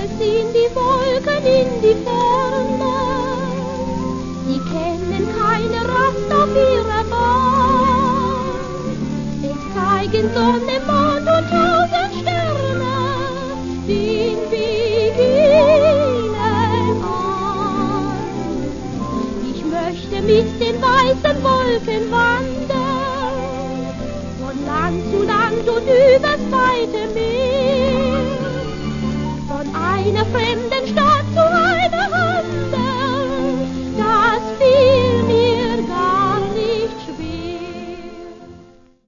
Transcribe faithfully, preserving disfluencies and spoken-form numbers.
ziehen die Wolken in die Ferne. Sie kennen keine Rast auf ihrer Bahn. Es zeigen Sonne, Mond